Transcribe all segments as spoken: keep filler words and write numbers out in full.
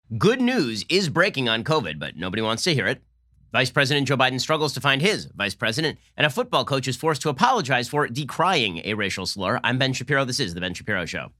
Good news is breaking on COVID, but nobody wants to hear it. Vice President Joe Biden struggles to find his vice president, and a football coach is forced to apologize for decrying a racial slur. I'm Ben Shapiro. This is The Ben Shapiro Show.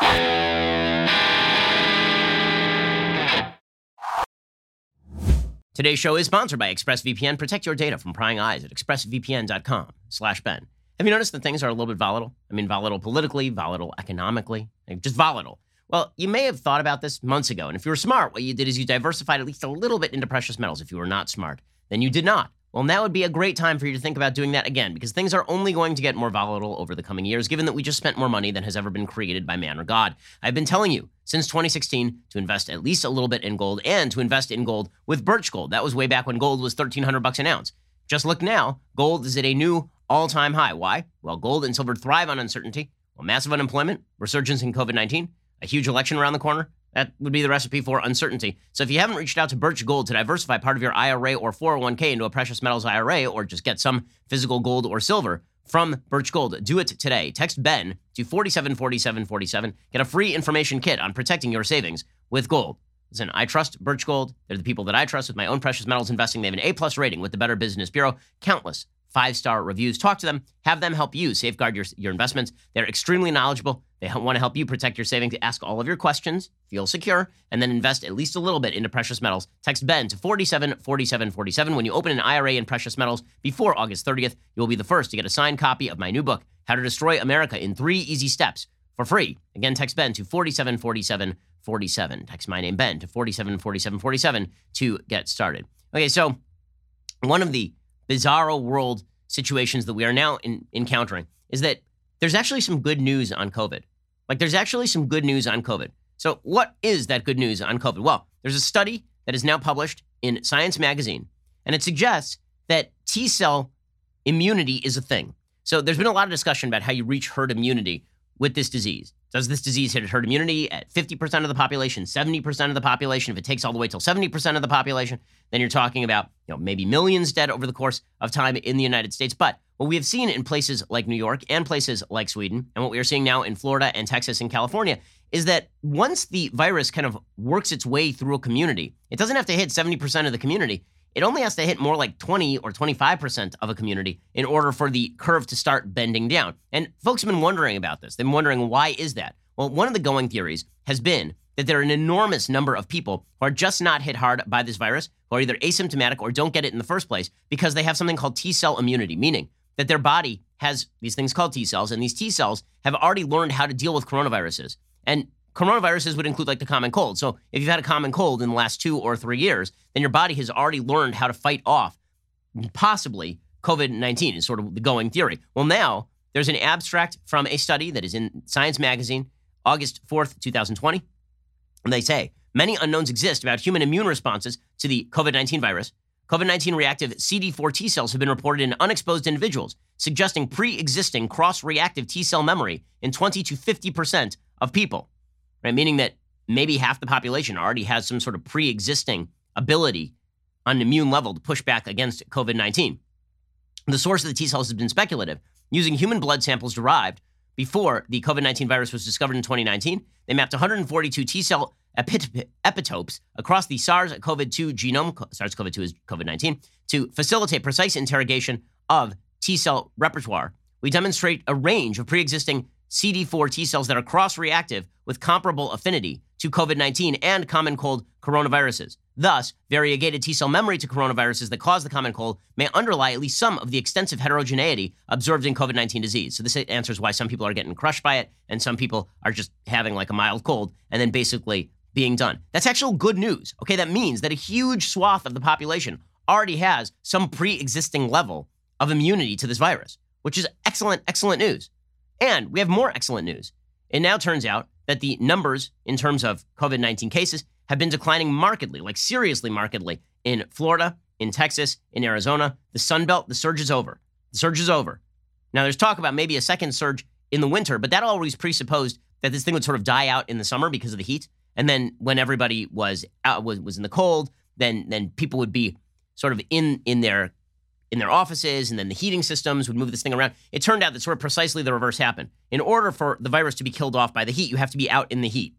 Today's show is sponsored by ExpressVPN. Protect your data from prying eyes at expressvpn.com slash Ben. Have you noticed that things are a little bit volatile? I mean, volatile politically, volatile economically, just volatile. Well, you may have thought about this months ago, and if you were smart, what you did is you diversified at least a little bit into precious metals. If you were not smart, then you did not. Well, now would be a great time for you to think about doing that again, because things are only going to get more volatile over the coming years, given that we just spent more money than has ever been created by man or God. I've been telling you since twenty sixteen to invest at least a little bit in gold and to invest in gold with Birch Gold. That was way back when gold was thirteen hundred bucks an ounce. Just look now, gold is at a new all-time high. Why? Well, gold and silver thrive on uncertainty. Well, massive unemployment, resurgence in COVID nineteen, a huge election around the corner. That would be the recipe for uncertainty. So if you haven't reached out to Birch Gold to diversify part of your I R A or four oh one k into a precious metals I R A, or just get some physical gold or silver from Birch Gold, do it today. Text Ben to four seven four seven four seven. Get a free information kit on protecting your savings with gold. Listen, I trust Birch Gold. They're the people that I trust with my own precious metals investing. They have an A-plus rating with the Better Business Bureau. Countless five-star reviews. Talk to them. Have them help you safeguard your, your investments. They're extremely knowledgeable. They want to help you protect your savings. Ask all of your questions, feel secure, and then invest at least a little bit into precious metals. Text Ben to four seven four seven four seven. When you open an I R A in precious metals before August thirtieth, you will be the first to get a signed copy of my new book, How to Destroy America in Three Easy Steps, for free. Again, text Ben to four seven four seven four seven. Text my name, Ben, to four seven four seven four seven to get started. Okay, so one of the bizarro world situations that we are now in, encountering is that there's actually some good news on COVID. Like, there's actually some good news on COVID. So what is that good news on COVID? Well, there's a study that is now published in Science Magazine, and it suggests that T-cell immunity is a thing. So there's been a lot of discussion about how you reach herd immunity with this disease. Does this disease hit herd immunity at fifty percent of the population, seventy percent of the population? If it takes all the way till seventy percent of the population, then you're talking about, you know, maybe millions dead over the course of time in the United States. But what we have seen in places like New York and places like Sweden, and what we are seeing now in Florida and Texas and California, is that once the virus kind of works its way through a community, it doesn't have to hit seventy percent of the community. It only has to hit more like twenty or twenty-five percent of a community in order for the curve to start bending down. And folks have been wondering about this. They've been wondering, why is that? Well, one of the going theories has been that there are an enormous number of people who are just not hit hard by this virus, who are either asymptomatic or don't get it in the first place because they have something called T-cell immunity, meaning that their body has these things called T-cells, and these T-cells have already learned how to deal with coronaviruses. And coronaviruses would include like the common cold. So if you've had a common cold in the last two or three years, then your body has already learned how to fight off possibly COVID nineteen is sort of the going theory. Well, now there's an abstract from a study that is in Science Magazine, August fourth, twenty twenty. And they say, many unknowns exist about human immune responses to the COVID nineteen virus. COVID nineteen reactive C D four T cells have been reported in unexposed individuals, suggesting pre-existing cross-reactive T cell memory in twenty to fifty percent of people. Right, meaning that maybe half the population already has some sort of pre-existing ability on an immune level to push back against COVID nineteen. The source of the T cells has been speculative. Using human blood samples derived before the COVID nineteen virus was discovered in twenty nineteen, they mapped one hundred forty-two T-cell epit- epitopes across the SARS-C o V two genome, SARS-C o V two is COVID nineteen, to facilitate precise interrogation of T-cell repertoire. We demonstrate a range of pre-existing C D four T cells that are cross-reactive with comparable affinity to COVID nineteen and common cold coronaviruses. Thus, variegated T cell memory to coronaviruses that cause the common cold may underlie at least some of the extensive heterogeneity observed in COVID nineteen disease. So this answers why some people are getting crushed by it and some people are just having like a mild cold and then basically being done. That's actual good news. Okay, that means that a huge swath of the population already has some pre-existing level of immunity to this virus, which is excellent, excellent news. And we have more excellent news. It now turns out that the numbers in terms of COVID nineteen cases have been declining markedly, like seriously markedly, in Florida, in Texas, in Arizona. The Sun Belt, the surge is over. The surge is over. Now, there's talk about maybe a second surge in the winter, but that always presupposed that this thing would sort of die out in the summer because of the heat. And then when everybody was out, was, was in the cold, then then people would be sort of in in their in their offices, and then the heating systems would move this thing around. It turned out that sort of precisely the reverse happened. In order for the virus to be killed off by the heat, you have to be out in the heat.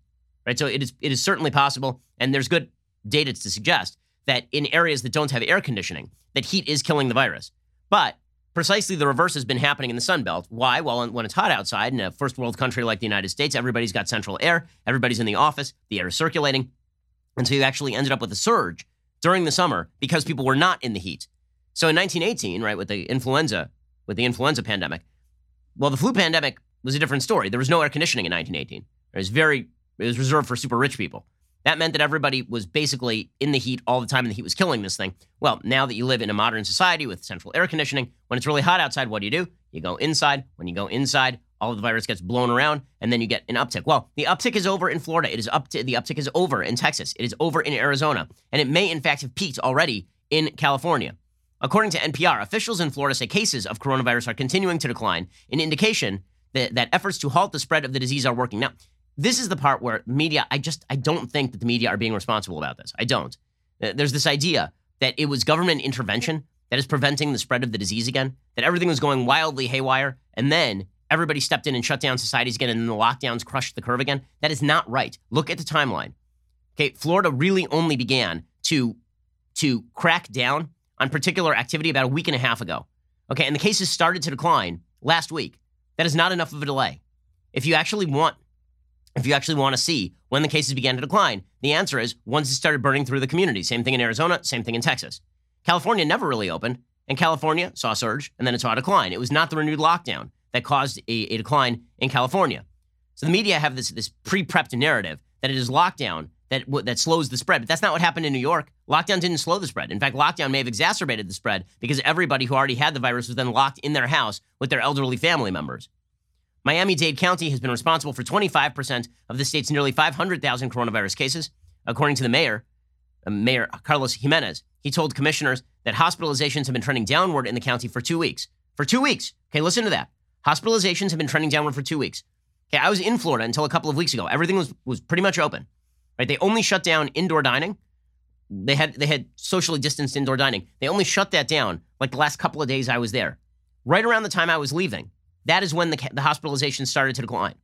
right? So it is it is certainly possible, and there's good data to suggest that in areas that don't have air conditioning, that heat is killing the virus. But precisely the reverse has been happening in the Sun Belt. Why? Well, when it's hot outside in a first world country like the United States, everybody's got central air, everybody's in the office, the air is circulating, and so you actually ended up with a surge during the summer because people were not in the heat. So in nineteen eighteen, right, with the influenza, with the influenza pandemic, well, the flu pandemic was a different story. There was no air conditioning in nineteen eighteen. It was very, it was reserved for super rich people. That meant that everybody was basically in the heat all the time, and the heat was killing this thing. Well, now that you live in a modern society with central air conditioning, when it's really hot outside, what do you do? You go inside. When you go inside, all of the virus gets blown around, and then you get an uptick. Well, the uptick is over in Florida. It is up to, the uptick is over in Texas. It is over in Arizona, and it may, in fact, have peaked already in California. According to N P R, officials in Florida say cases of coronavirus are continuing to decline, an indication that, that efforts to halt the spread of the disease are working. Now, this is the part where media, I just, I don't think that the media are being responsible about this. I don't. There's this idea that it was government intervention that is preventing the spread of the disease again, that everything was going wildly haywire, and then everybody stepped in and shut down societies again, and then the lockdowns crushed the curve again. That is not right. Look at the timeline. Okay, Florida really only began to, to crack down on particular activity about a week and a half ago. Okay, and the cases started to decline last week. That is not enough of a delay. If you actually want If you actually want to see when the cases began to decline, the answer is once it started burning through the community. Same thing in Arizona, same thing in Texas. California never really opened, and California saw a surge, and then it saw a decline. It was not the renewed lockdown that caused a, a decline in California. So the media have this, this pre-prepped narrative that it is lockdown that, that slows the spread, but that's not what happened in New York. Lockdown didn't slow the spread. In fact, lockdown may have exacerbated the spread because everybody who already had the virus was then locked in their house with their elderly family members. Miami-Dade County has been responsible for twenty-five percent of the state's nearly five hundred thousand coronavirus cases. According to the mayor, uh, Mayor Carlos Jimenez, he told commissioners that hospitalizations have been trending downward in the county for two weeks. For two weeks. Okay, listen to that. Hospitalizations have been trending downward for two weeks. Okay, I was in Florida until a couple of weeks ago. Everything was, was pretty much open. Right? They only shut down indoor dining. They had they had socially distanced indoor dining. They only shut that down like the last couple of days I was there. Right around the time I was leaving. That is when the, the hospitalization started to decline.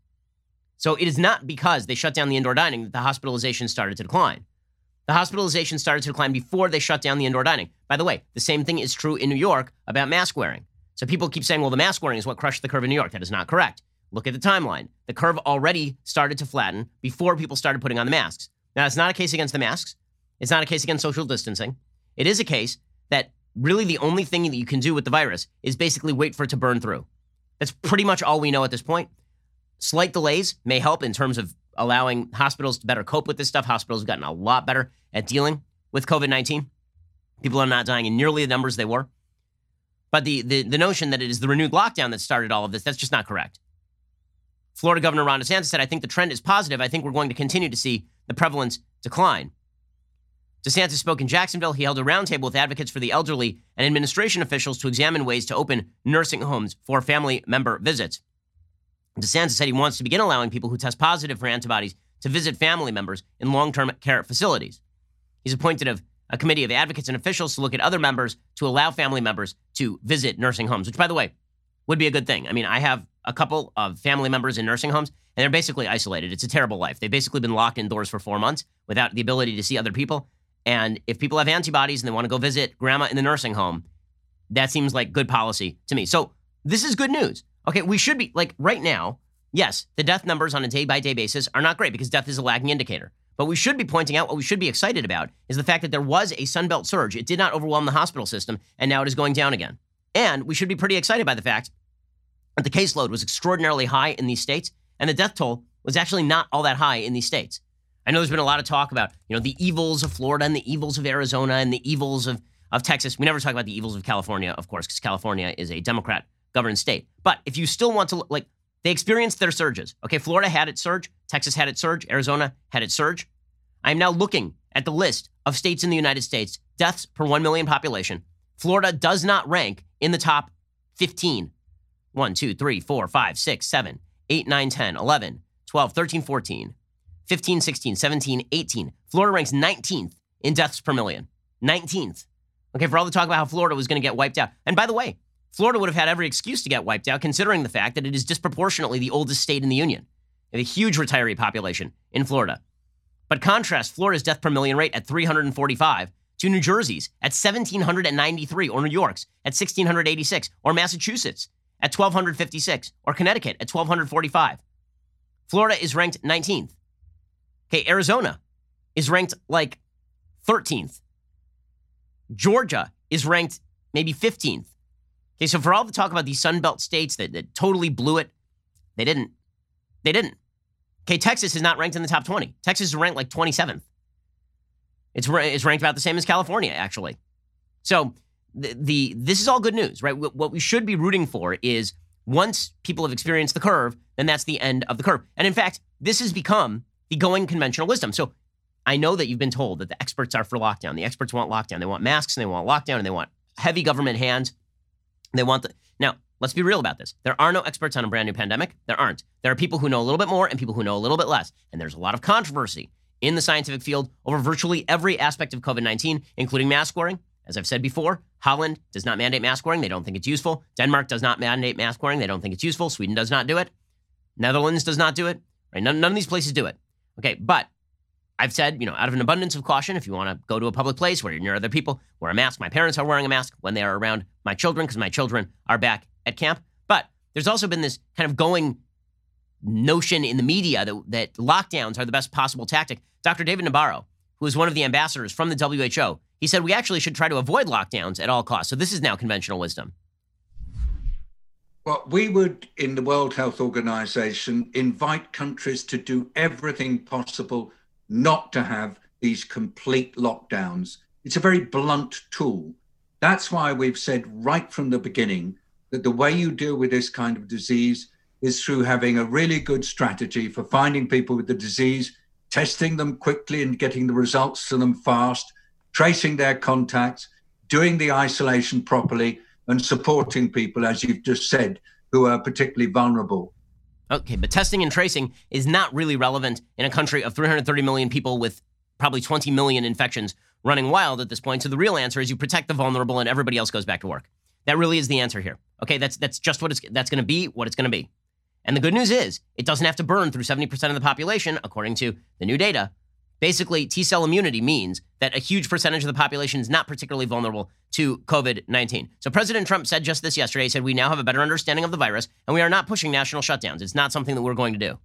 So it is not because they shut down the indoor dining that the hospitalization started to decline. The hospitalization started to decline before they shut down the indoor dining. By the way, the same thing is true in New York about mask wearing. So people keep saying, well, the mask wearing is what crushed the curve in New York. That is not correct. Look at the timeline. The curve already started to flatten before people started putting on the masks. Now, it's not a case against the masks. It's not a case against social distancing. It is a case that really the only thing that you can do with the virus is basically wait for it to burn through. That's pretty much all we know at this point. Slight delays may help in terms of allowing hospitals to better cope with this stuff. Hospitals have gotten a lot better at dealing with covid nineteen. People are not dying in nearly the numbers they were. But the, the, the notion that it is the renewed lockdown that started all of this, that's just not correct. Florida Governor Ron DeSantis said, I think the trend is positive. I think we're going to continue to see the prevalence decline. DeSantis spoke in Jacksonville. He held a roundtable with advocates for the elderly and administration officials to examine ways to open nursing homes for family member visits. DeSantis said he wants to begin allowing people who test positive for antibodies to visit family members in long-term care facilities. He's appointed a, a committee of advocates and officials to look at other members to allow family members to visit nursing homes, which, by the way, would be a good thing. I mean, I have a couple of family members in nursing homes, and they're basically isolated. It's a terrible life. They've basically been locked indoors for four months without the ability to see other people. And if people have antibodies and they want to go visit grandma in the nursing home, that seems like good policy to me. So this is good news. Okay, we should be, like right now, yes, the death numbers on a day-by-day basis are not great because death is a lagging indicator. But we should be pointing out, what we should be excited about is the fact that there was a Sunbelt surge. It did not overwhelm the hospital system, and now it is going down again. And we should be pretty excited by the fact that the caseload was extraordinarily high in these states, and the death toll was actually not all that high in these states. I know there's been a lot of talk about, you know, the evils of Florida and the evils of Arizona and the evils of, of Texas. We never talk about the evils of California, of course, because California is a Democrat-governed state. But if you still want to look, like, they experienced their surges. Okay, Florida had its surge. Texas had its surge. Arizona had its surge. I'm now looking at the list of states in the United States, deaths per one million population. Florida does not rank in the top fifteen. one, two, three, four, five, six, seven, eight, nine, ten, eleven, twelve, thirteen, fourteen, fifteen, sixteen, seventeen, eighteen. Florida ranks nineteenth in deaths per million. nineteenth. Okay, for all the talk about how Florida was going to get wiped out. And by the way, Florida would have had every excuse to get wiped out, considering the fact that it is disproportionately the oldest state in the union. They have a huge retiree population in Florida. But contrast Florida's death per million rate at three hundred forty-five to New Jersey's at one thousand seven hundred ninety-three, or New York's at one thousand six hundred eighty-six, or Massachusetts at one thousand two hundred fifty-six, or Connecticut at one thousand two hundred forty-five. Florida is ranked nineteenth. Okay, Arizona is ranked like thirteenth. Georgia is ranked maybe fifteenth. Okay, so for all the talk about these Sun Belt states that, that totally blew it, they didn't. They didn't. Okay, Texas is not ranked in the top twenty. Texas is ranked like twenty-seventh. It's, it's ranked about the same as California, actually. So the, the this is all good news, right? What we should be rooting for is once people have experienced the curve, then that's the end of the curve. And in fact, this has become the going conventional wisdom. So I know that you've been told that the experts are for lockdown. The experts want lockdown. They want masks and they want lockdown and they want heavy government hands. They want the... Now, let's be real about this. There are no experts on a brand new pandemic. There aren't. There are people who know a little bit more and people who know a little bit less. And there's a lot of controversy in the scientific field over virtually every aspect of COVID nineteen, including mask wearing. As I've said before, Holland does not mandate mask wearing. They don't think it's useful. Denmark does not mandate mask wearing. They don't think it's useful. Sweden does not do it. Netherlands does not do it. Right? None, none of these places do it. Okay, but I've said, you know, out of an abundance of caution, if you want to go to a public place where you're near other people, wear a mask. My parents are wearing a mask when they are around my children because my children are back at camp. But there's also been this kind of going notion in the media that, that lockdowns are the best possible tactic. Doctor David Nabarro, who is one of the ambassadors from the W H O, he said we actually should try to avoid lockdowns at all costs. So this is now conventional wisdom. Well, we would, in the World Health Organization, invite countries to do everything possible not to have these complete lockdowns. It's a very blunt tool. That's why we've said right from the beginning that the way you deal with this kind of disease is through having a really good strategy for finding people with the disease, testing them quickly and getting the results to them fast, tracing their contacts, doing the isolation properly, and supporting people, as you've just said, who are particularly vulnerable. Okay, but testing and tracing is not really relevant in a country of three hundred thirty million people with probably twenty million infections running wild at this point. So the real answer is you protect the vulnerable and everybody else goes back to work. That really is the answer here. Okay, that's that's just what it's that's going to be, what it's going to be. And the good news is it doesn't have to burn through seventy percent of the population, according to the new data. Basically, T-cell immunity means that a huge percentage of the population is not particularly vulnerable to COVID nineteen. So President Trump said just this yesterday. He said, we now have a better understanding of the virus, and we are not pushing national shutdowns. It's not something that we're going to do.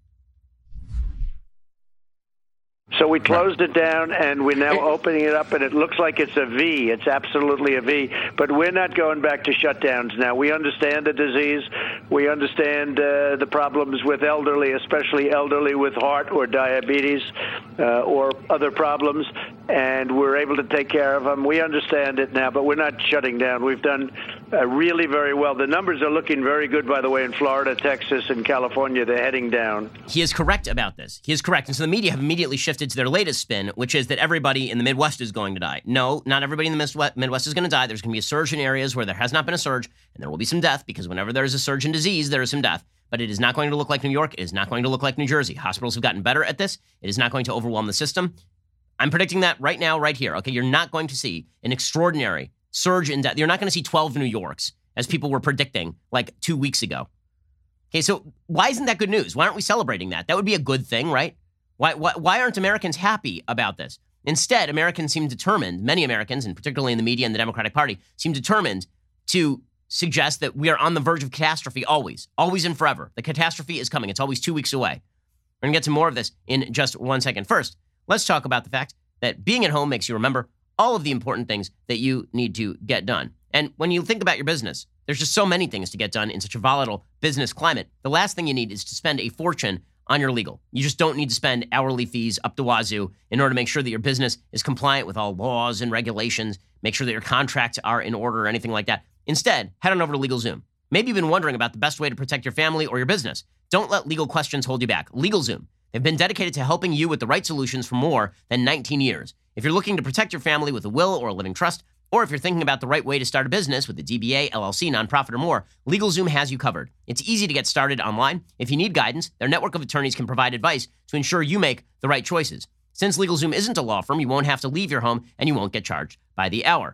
So we closed it down, and we're now opening it up, and it looks like it's a V. It's absolutely a V. But we're not going back to shutdowns now. We understand the disease. We understand uh, the problems with elderly, especially elderly with heart or diabetes uh, or other problems, and we're able to take care of them. We understand it now, but we're not shutting down. We've done uh, really very well. The numbers are looking very good, by the way, in Florida, Texas, and California. They're heading down. He is correct about this. He is correct. And so the media have immediately shifted to their latest spin, which is that everybody in the Midwest is going to die. No, not everybody in the Midwest is going to die. There's going to be a surge in areas where there has not been a surge, and there will be some death, because whenever there is a surge in disease, there is some death. But it is not going to look like New York. It is not going to look like New Jersey. Hospitals have gotten better at this. It is not going to overwhelm the system. I'm predicting that right now, right here. Okay, you're not going to see an extraordinary surge in death. You're not going to see twelve New Yorks, as people were predicting like two weeks ago. Okay, so why isn't that good news? Why aren't we celebrating that? That would be a good thing, right? Why, why, why aren't Americans happy about this? Instead, Americans seem determined, many Americans, and particularly in the media and the Democratic Party, seem determined to suggest that we are on the verge of catastrophe always, always and forever. The catastrophe is coming. It's always two weeks away. We're going to get to more of this in just one second. First, let's talk about the fact that being at home makes you remember all of the important things that you need to get done. And when you think about your business, there's just so many things to get done in such a volatile business climate. The last thing you need is to spend a fortune on your legal. You just don't need to spend hourly fees up the wazoo in order to make sure that your business is compliant with all laws and regulations, make sure that your contracts are in order or anything like that. Instead, head on over to LegalZoom. Maybe you've been wondering about the best way to protect your family or your business. Don't let legal questions hold you back. LegalZoom. They've been dedicated to helping you with the right solutions for more than nineteen years. If you're looking to protect your family with a will or a living trust, or if you're thinking about the right way to start a business with a D B A, L L C, nonprofit, or more, LegalZoom has you covered. It's easy to get started online. If you need guidance, their network of attorneys can provide advice to ensure you make the right choices. Since LegalZoom isn't a law firm, you won't have to leave your home and you won't get charged by the hour.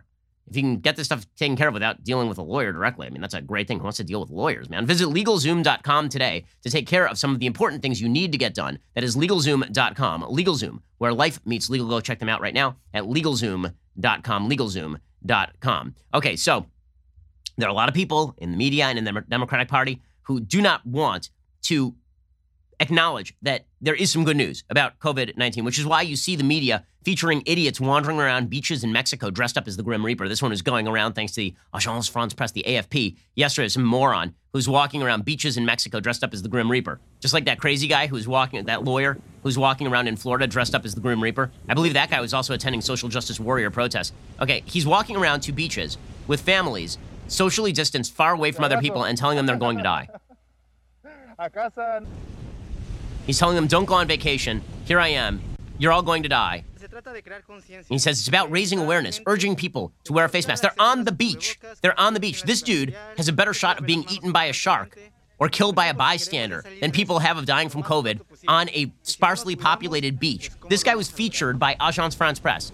If you can get this stuff taken care of without dealing with a lawyer directly, I mean, that's a great thing. Who wants to deal with lawyers, man? Visit LegalZoom dot com today to take care of some of the important things you need to get done. That is LegalZoom dot com. LegalZoom, where life meets legal. Go check them out right now at LegalZoom dot com. LegalZoom dot com. Okay, so there are a lot of people in the media and in the Democratic Party who do not want to acknowledge that there is some good news about COVID nineteen, which is why you see the media featuring idiots wandering around beaches in Mexico dressed up as the Grim Reaper. This one is going around thanks to the Agence France Presse, the A F P. Yesterday, some moron who's walking around beaches in Mexico dressed up as the Grim Reaper. Just like that crazy guy who's walking, that lawyer who's walking around in Florida dressed up as the Grim Reaper. I believe that guy was also attending social justice warrior protests. Okay, he's walking around to beaches with families, socially distanced, far away from other people, and telling them they're going to die. He's telling them, don't go on vacation. Here I am. You're all going to die. He says it's about raising awareness, urging people to wear a face mask. They're on the beach. They're on the beach. This dude has a better shot of being eaten by a shark or killed by a bystander than people have of dying from COVID on a sparsely populated beach. This guy was featured by Agence France Presse.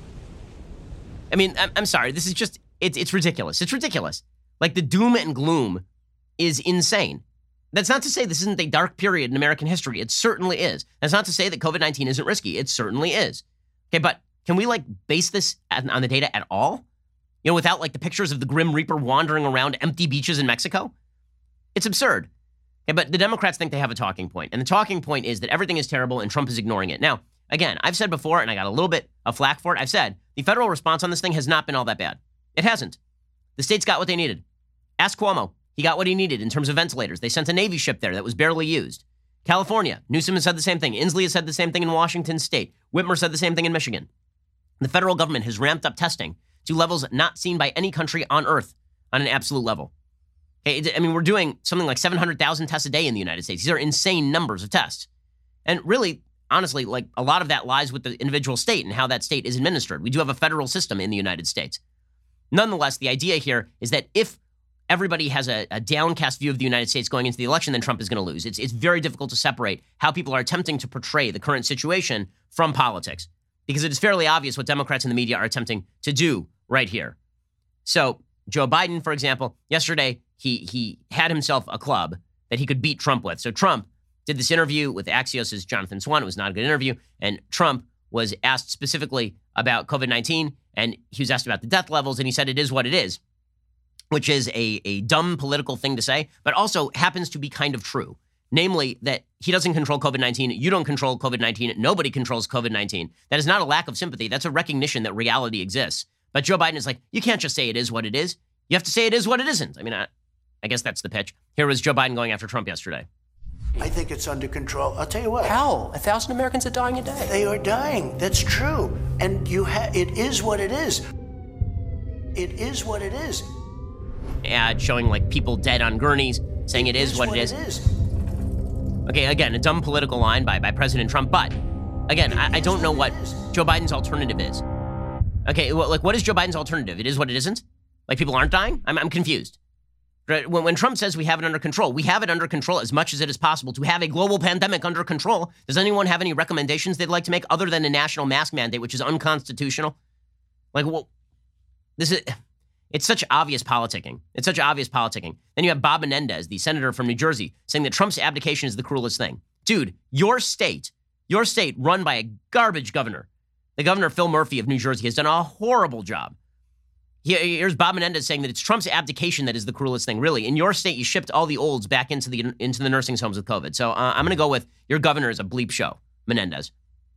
I mean, I'm, I'm sorry. This is just, it, it's ridiculous. It's ridiculous. Like, the doom and gloom is insane. That's not to say this isn't a dark period in American history. It certainly is. That's not to say that COVID nineteen isn't risky. It certainly is. Okay, but can we, like, base this on the data at all? You know, without, like, the pictures of the Grim Reaper wandering around empty beaches in Mexico? It's absurd. Okay, but the Democrats think they have a talking point, and the talking point is that everything is terrible and Trump is ignoring it. Now, again, I've said before, and I got a little bit of flack for it, I've said the federal response on this thing has not been all that bad. It hasn't. The states got what they needed. Ask Cuomo. He got what he needed in terms of ventilators. They sent a Navy ship there that was barely used. California, Newsom has said the same thing. Inslee has said the same thing in Washington State. Whitmer said the same thing in Michigan. The federal government has ramped up testing to levels not seen by any country on earth on an absolute level. Okay, I mean, we're doing something like seven hundred thousand tests a day in the United States. These are insane numbers of tests. And really, honestly, like, a lot of that lies with the individual state and how that state is administered. We do have a federal system in the United States. Nonetheless, the idea here is that if everybody has a, a downcast view of the United States going into the election, then Trump is going to lose. It's, it's very difficult to separate how people are attempting to portray the current situation from politics, because it is fairly obvious what Democrats in the media are attempting to do right here. So Joe Biden, for example, yesterday, he he had himself a club that he could beat Trump with. So Trump did this interview with Axios' Jonathan Swan. It was not a good interview. And Trump was asked specifically about COVID nineteen, and he was asked about the death levels, and he said it is what it is, which is a, a dumb political thing to say, but also happens to be kind of true. Namely, that he doesn't control COVID nineteen. You don't control COVID nineteen. Nobody controls COVID nineteen. That is not a lack of sympathy. That's a recognition that reality exists. But Joe Biden is like, you can't just say it is what it is. You have to say it is what it isn't. I mean, I, I guess that's the pitch. Here was Joe Biden going after Trump yesterday. I think it's under control. I'll tell you what. How? A thousand Americans are dying a day. They are dying. That's true. And you ha- it is what it is. It is what it is. Ad showing, like, people dead on gurneys, saying it, it is, is what, what it is. It is. Okay, again, a dumb political line by, by President Trump. But, again, I, I don't know what Joe Biden's alternative is. Okay, well, like, what is Joe Biden's alternative? It is what it isn't? Like, people aren't dying? I'm, I'm confused. When, when Trump says we have it under control, we have it under control as much as it is possible to have a global pandemic under control. Does anyone have any recommendations they'd like to make other than a national mask mandate, which is unconstitutional? Like, well, this is... It's such obvious politicking. It's such obvious politicking. Then you have Bob Menendez, the senator from New Jersey, saying that Trump's abdication is the cruelest thing. Dude, your state, your state run by a garbage governor. The governor, Phil Murphy of New Jersey, has done a horrible job. Here's Bob Menendez saying that it's Trump's abdication that is the cruelest thing. Really, in your state, you shipped all the olds back into the into the nursing homes with COVID. So uh, I'm going to go with your governor is a bleep show, Menendez.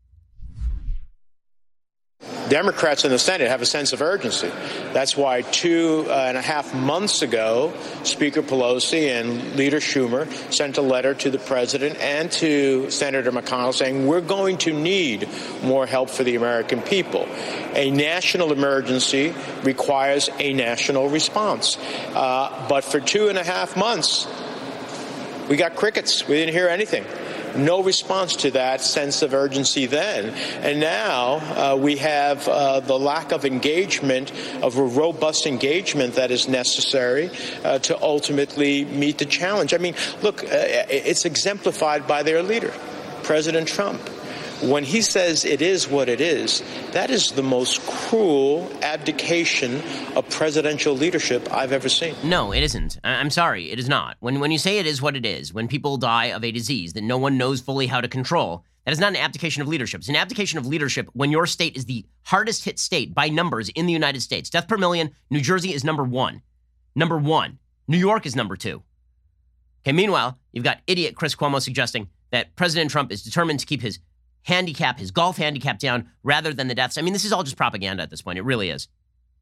Democrats in the Senate have a sense of urgency. That's why two and a half months ago, Speaker Pelosi and Leader Schumer sent a letter to the president and to Senator McConnell saying we're going to need more help for the American people. A national emergency requires a national response. Uh, but for two and a half months, we got crickets. We didn't hear anything. No response to that sense of urgency then. And now uh, we have uh, the lack of engagement, of a robust engagement that is necessary uh, to ultimately meet the challenge. I mean, look, uh, it's exemplified by their leader, President Trump. when he says it is what it is, that is the most cruel abdication of presidential leadership I've ever seen. No, it isn't. I- I'm sorry, it is not. When when you say it is what it is, when people die of a disease that no one knows fully how to control, that is not an abdication of leadership. It's an abdication of leadership when your state is the hardest hit state by numbers in the United States. Death per million, New Jersey is number one. Number one. New York is number two. Okay, meanwhile, you've got idiot Chris Cuomo suggesting that President Trump is determined to keep his handicap, his golf handicap down rather than the deaths. I mean, this is all just propaganda at this point. It really is.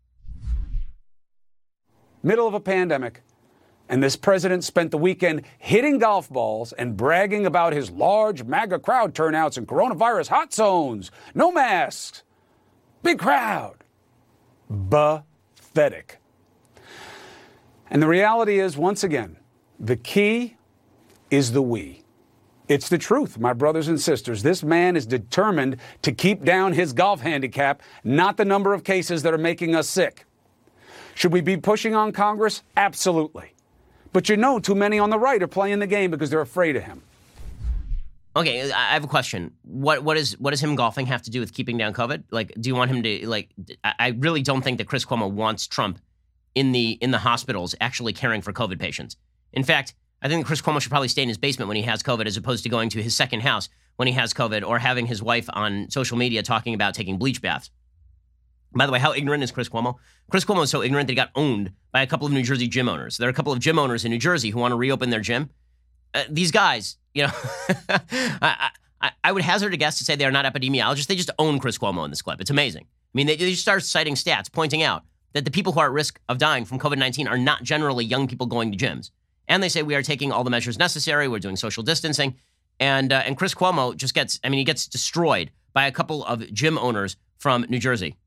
Middle of a pandemic, and this president spent the weekend hitting golf balls and bragging about his large MAGA crowd turnouts in coronavirus hot zones. No masks. Big crowd. Pathetic. And the reality is, once again, the key is the we. It's the truth, my brothers and sisters. This man is determined to keep down his golf handicap, not the number of cases that are making us sick. Should we be pushing on Congress? Absolutely. But you know, too many on the right are playing the game because they're afraid of him. Okay, I have a question. What what is what does him golfing have to do with keeping down COVID? Like, do you want him to like? I really don't think that Chris Cuomo wants Trump in the in the hospitals actually caring for COVID patients. In fact, I think Chris Cuomo should probably stay in his basement when he has COVID as opposed to going to his second house when he has COVID or having his wife on social media talking about taking bleach baths. By the way, how ignorant is Chris Cuomo? Chris Cuomo is so ignorant that he got owned by a couple of New Jersey gym owners. There are a couple of gym owners in New Jersey who want to reopen their gym. Uh, these guys, you know, I, I, I would hazard a guess to say they are not epidemiologists. They just own Chris Cuomo in this clip. It's amazing. I mean, they, they just start citing stats pointing out that the people who are at risk of dying from COVID nineteen are not generally young people going to gyms. And they say we are taking all the measures necessary. We're doing social distancing. And uh, and Chris Cuomo just gets, I mean, he gets destroyed by a couple of gym owners from New Jersey.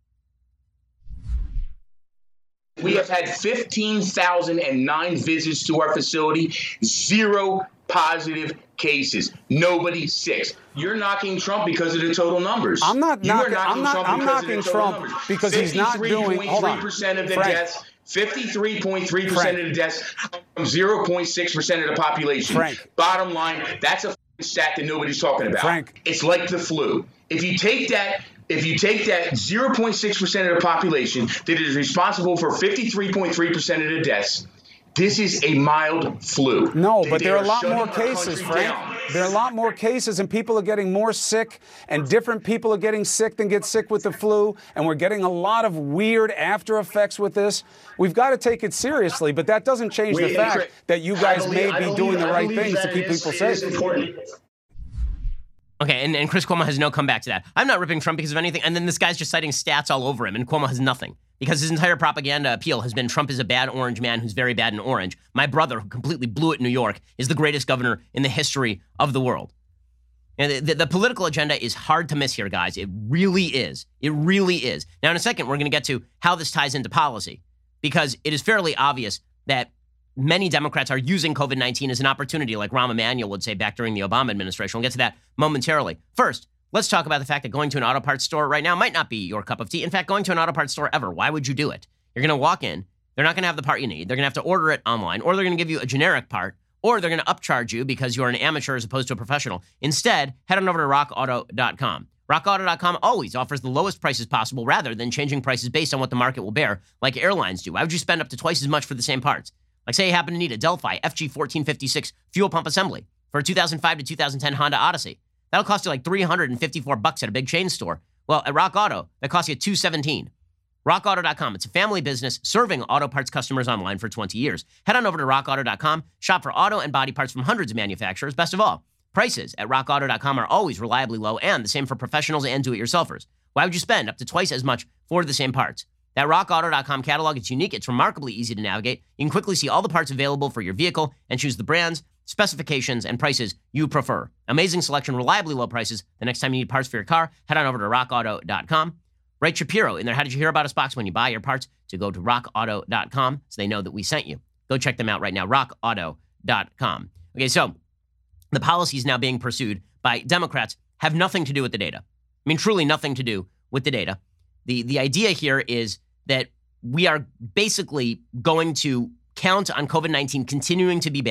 We have had fifteen thousand nine visits to our facility, zero positive cases, nobody sick. You're knocking Trump because of the total numbers. I'm not you knocking, knocking I'm not, Trump I'm because knocking of the Trump numbers. because he's not doing, hold on, fifty-three point three percent of the Frank. deaths, fifty-three point three percent of the deaths from zero point six percent of the population. Frank. Bottom line, that's a stat that nobody's talking about. Frank. It's like the flu. If you take that If you take that zero point six percent of the population that is responsible for fifty-three point three percent of the deaths, this is a mild flu. No, They- but they there are are a lot shutting more our cases, country Frank. down. There are a lot more cases, and people are getting more sick, and different people are getting sick than get sick with the flu, and we're getting a lot of weird after effects with this. We've got to take it seriously, but that doesn't change the Wait, fact Chris, that you I guys believe- may I be believe- doing the I right believe things to that keep it is- people it safe. is important. Okay, and, and Chris Cuomo has no comeback to that. I'm not ripping Trump because of anything. And then this guy's just citing stats all over him, and Cuomo has nothing. Because his entire propaganda appeal has been Trump is a bad orange man who's very bad in orange. My brother, who completely blew it in New York, is the greatest governor in the history of the world. And the, the, the political agenda is hard to miss here, guys. It really is. It really is. Now, in a second, we're going to get to how this ties into policy, because it is fairly obvious that many Democrats are using COVID nineteen as an opportunity, like Rahm Emanuel would say back during the Obama administration. We'll get to that momentarily. First, let's talk about the fact that going to an auto parts store right now might not be your cup of tea. In fact, going to an auto parts store ever, why would you do it? You're going to walk in. They're not going to have the part you need. They're going to have to order it online, or they're going to give you a generic part, or they're going to upcharge you because you're an amateur as opposed to a professional. Instead, head on over to rock auto dot com. rock auto dot com always offers the lowest prices possible rather than changing prices based on what the market will bear, like airlines do. Why would you spend up to twice as much for the same parts? Like, say you happen to need a Delphi F G fourteen fifty-six fuel pump assembly for a two thousand five to two thousand ten Honda Odyssey. That'll cost you like three hundred fifty-four bucks at a big chain store. Well, at Rock Auto, that costs you two hundred seventeen dollars. rock auto dot com. It's a family business serving auto parts customers online for twenty years. Head on over to rock auto dot com. Shop for auto and body parts from hundreds of manufacturers. Best of all, prices at rock auto dot com are always reliably low, and the same for professionals and do-it-yourselfers. Why would you spend up to twice as much for the same parts? That rock auto dot com catalog, it's unique. It's remarkably easy to navigate. You can quickly see all the parts available for your vehicle and choose the brands, specifications, and prices you prefer. Amazing selection, reliably low prices. The next time you need parts for your car, head on over to rock auto dot com. Write Shapiro in their How Did You Hear About Us box when you buy your parts to go to rock auto dot com so they know that we sent you. Go check them out right now, rock auto dot com. Okay, so the policies now being pursued by Democrats have nothing to do with the data. I mean, truly nothing to do with the data. The, the idea here is that we are basically going to count on COVID nineteen continuing to be bad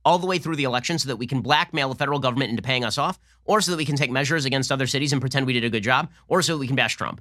all the way through the election so that we can blackmail the federal government into paying us off, or so that we can take measures against other cities and pretend we did a good job, or so that we can bash Trump.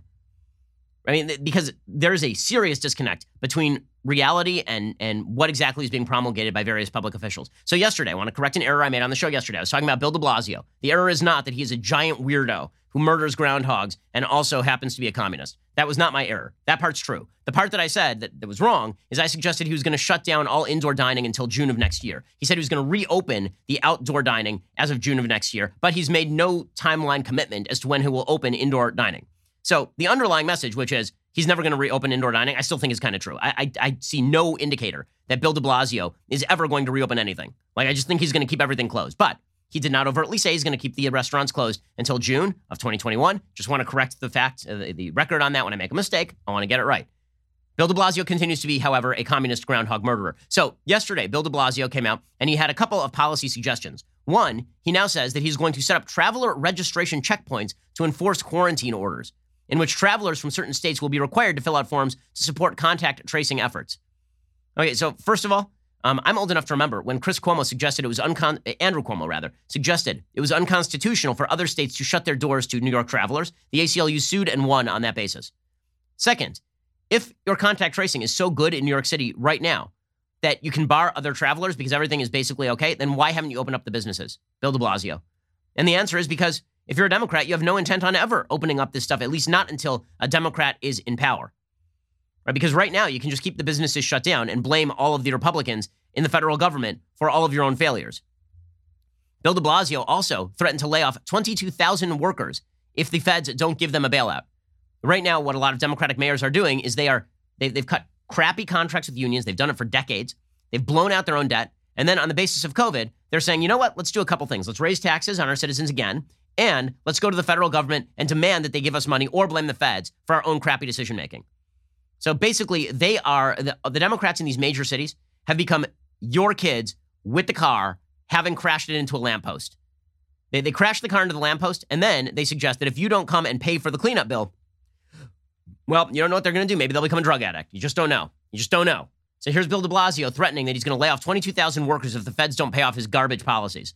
I mean, because there is a serious disconnect between reality and, and what exactly is being promulgated by various public officials. So yesterday, I want to correct an error I made on the show yesterday. I was talking about Bill de Blasio. The error is not that he is a giant weirdo who murders groundhogs and also happens to be a communist. That was not my error. That part's true. The part that I said that, that was wrong is I suggested he was going to shut down all indoor dining until June of next year. He said he was going to reopen the outdoor dining as of June of next year, but he's made no timeline commitment as to when he will open indoor dining. So the underlying message, which is he's never going to reopen indoor dining, I still think is kind of true. I, I I see no indicator that Bill de Blasio is ever going to reopen anything. Like, I just think he's going to keep everything closed. But he did not overtly say he's going to keep the restaurants closed until June of twenty twenty-one. Just want to correct the fact, uh, the, the record on that. When I make a mistake, I want to get it right. Bill de Blasio continues to be, however, a communist groundhog murderer. So yesterday, Bill de Blasio came out and he had a couple of policy suggestions. One, he now says that he's going to set up traveler registration checkpoints to enforce quarantine orders, in which travelers from certain states will be required to fill out forms to support contact tracing efforts. Okay, so first of all, um, I'm old enough to remember when Chris Cuomo suggested it was uncon- Andrew Cuomo rather suggested it was unconstitutional for other states to shut their doors to New York travelers. The A C L U sued and won on that basis. Second, if your contact tracing is so good in New York City right now that you can bar other travelers because everything is basically okay, then why haven't you opened up the businesses, Bill de Blasio? And the answer is because if you're a Democrat, you have no intent on ever opening up this stuff, at least not until a Democrat is in power. Right? Because right now, you can just keep the businesses shut down and blame all of the Republicans in the federal government for all of your own failures. Bill de Blasio also threatened to lay off twenty-two thousand workers if the feds don't give them a bailout. Right now, what a lot of Democratic mayors are doing is they are, they've, they've cut crappy contracts with unions. They've done it for decades. They've blown out their own debt. And then on the basis of COVID, they're saying, you know what, let's do a couple things. Let's raise taxes on our citizens again. And let's go to the federal government and demand that they give us money or blame the feds for our own crappy decision making. So basically, they are, the, the Democrats in these major cities have become your kids with the car having crashed it into a lamppost. They, they crash the car into the lamppost, and then they suggest that if you don't come and pay for the cleanup bill, well, you don't know what they're going to do. Maybe they'll become a drug addict. You just don't know. You just don't know. So here's Bill de Blasio threatening that he's going to lay off twenty-two thousand workers if the feds don't pay off his garbage policies.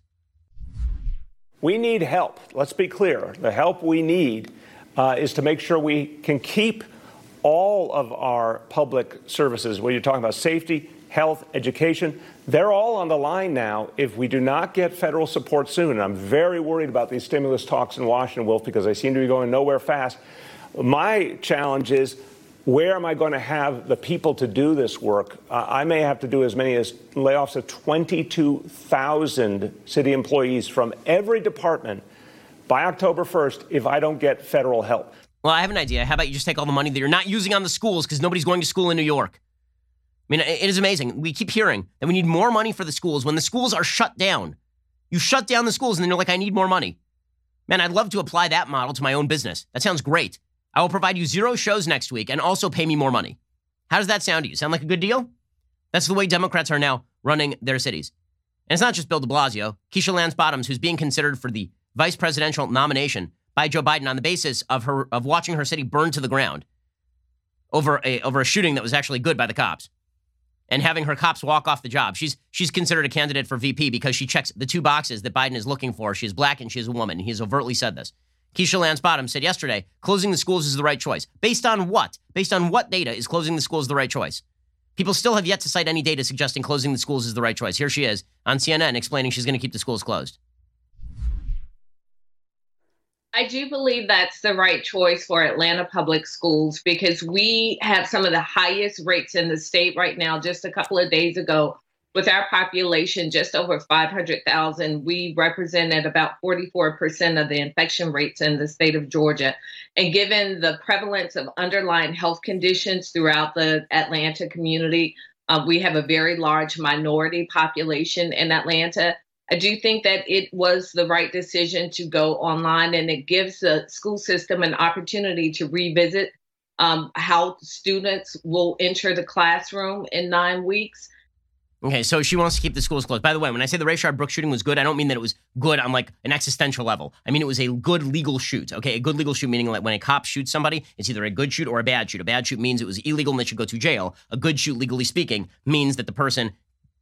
We need help. Let's be clear. The help we need uh, is to make sure we can keep all of our public services, whether you're talking about safety, health, education, they're all on the line now if we do not get federal support soon. And I'm very worried about these stimulus talks in Washington, Wolf, because they seem to be going nowhere fast. My challenge is, where am I going to have the people to do this work? Uh, I may have to do as many as layoffs of twenty-two thousand city employees from every department by October first if I don't get federal help. Well, I have an idea. How about you just take all the money that you're not using on the schools because nobody's going to school in New York? I mean, it is amazing. We keep hearing that we need more money for the schools when the schools are shut down. You shut down the schools and then you're like, I need more money. Man, I'd love to apply that model to my own business. That sounds great. I will provide you zero shows next week and also pay me more money. How does that sound to you? Sound like a good deal? That's the way Democrats are now running their cities. And it's not just Bill de Blasio. Keisha Lance Bottoms, who's being considered for the vice presidential nomination by Joe Biden on the basis of her of watching her city burn to the ground over a over a shooting that was actually good by the cops and having her cops walk off the job. She's she's considered a candidate for V P because she checks the two boxes that Biden is looking for. She's black and she's a woman. He's overtly said this. Keisha Lance Bottoms said yesterday, closing the schools is the right choice. Based on what? Based on what data is closing the schools the right choice? People still have yet to cite any data suggesting closing the schools is the right choice. Here she is on C N N explaining she's going to keep the schools closed. I do believe that's the right choice for Atlanta Public Schools because we have some of the highest rates in the state right now. Just a couple of days ago, with our population just over five hundred thousand, we represented about forty-four percent of the infection rates in the state of Georgia. And given the prevalence of underlying health conditions throughout the Atlanta community, uh, we have a very large minority population in Atlanta. I do think that it was the right decision to go online, and it gives the school system an opportunity to revisit um, how students will enter the classroom in nine weeks. Okay, so she wants to keep the schools closed. By the way, when I say the Rayshard Brooks shooting was good, I don't mean that it was good on like an existential level. I mean it was a good legal shoot. Okay, a good legal shoot meaning like when a cop shoots somebody, it's either a good shoot or a bad shoot. A bad shoot means it was illegal and they should go to jail. A good shoot, legally speaking, means that the person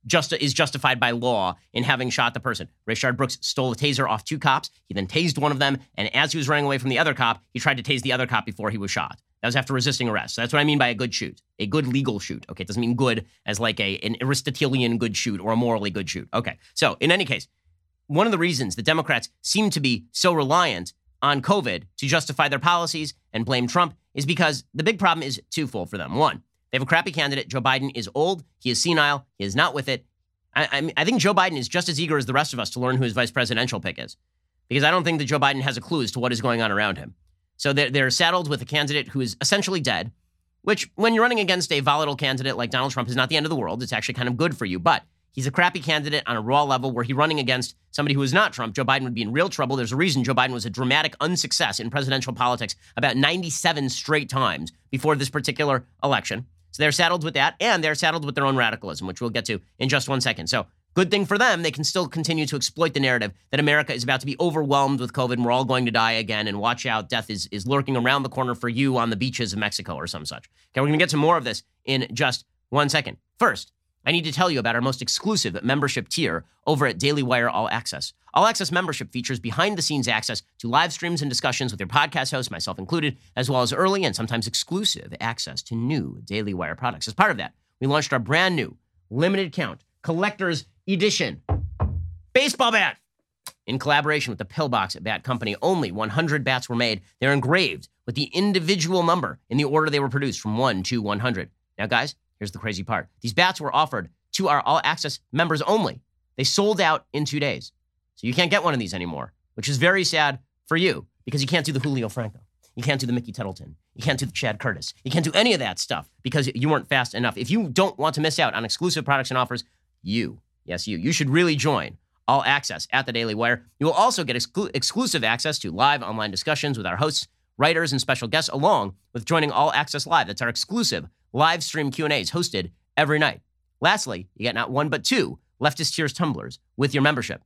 just is justified by law in having shot the person. Rayshard Brooks stole a taser off two cops. He then tased one of them. And as he was running away from the other cop, he tried to tase the other cop before he was shot. That was after resisting arrest. So that's what I mean by a good shoot, a good legal shoot. Okay, it doesn't mean good as like a an Aristotelian good shoot or a morally good shoot. Okay, so in any case, one of the reasons the Democrats seem to be so reliant on COVID to justify their policies and blame Trump is because the big problem is twofold for them. One, they have a crappy candidate. Joe Biden is old. He is senile. He is not with it. I, I, mean, I think Joe Biden is just as eager as the rest of us to learn who his vice presidential pick is, because I don't think that Joe Biden has a clue as to what is going on around him. So they're, they're saddled with a candidate who is essentially dead, which when you're running against a volatile candidate like Donald Trump is not the end of the world. It's actually kind of good for you. But he's a crappy candidate on a raw level where he's running against somebody who is not Trump. Joe Biden would be in real trouble. There's a reason Joe Biden was a dramatic unsuccess in presidential politics about ninety-seven straight times before this particular election. So they're saddled with that, and they're saddled with their own radicalism, which we'll get to in just one second. So good thing for them. They can still continue to exploit the narrative that America is about to be overwhelmed with COVID and we're all going to die again. And watch out, death is, is lurking around the corner for you on the beaches of Mexico or some such. Okay, we're going to get to more of this in just one second. First, I need to tell you about our most exclusive membership tier over at Daily Wire All Access. All Access membership features behind-the-scenes access to live streams and discussions with your podcast host, myself included, as well as early and sometimes exclusive access to new Daily Wire products. As part of that, we launched our brand new limited count collector's edition baseball bat in collaboration with the Pillbox Bat Company. Only one hundred bats were made. They're engraved with the individual number in the order they were produced from one to one hundred. Now, guys, here's the crazy part. These bats were offered to our All Access members only. They sold out in two days. So you can't get one of these anymore, which is very sad for you because you can't do the Julio Franco. You can't do the Mickey Tettleton. You can't do the Chad Curtis. You can't do any of that stuff because you weren't fast enough. If you don't want to miss out on exclusive products and offers, you, yes, you, you should really join All Access at the Daily Wire. You will also get exclu- exclusive access to live online discussions with our hosts, writers, and special guests, along with joining All Access Live. That's our exclusive live stream Q and A's hosted every night. Lastly, you get not one but two Leftist Tears tumblers with your membership.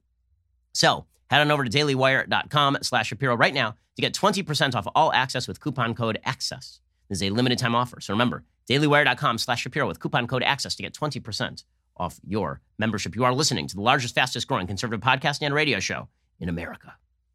So head on over to dailywire.com slash Shapiro right now to get twenty percent off All Access with coupon code ACCESS. This is a limited time offer. So remember, dailywire.com slash Shapiro with coupon code ACCESS to get twenty percent off your membership. You are listening to the largest, fastest growing conservative podcast and radio show in America.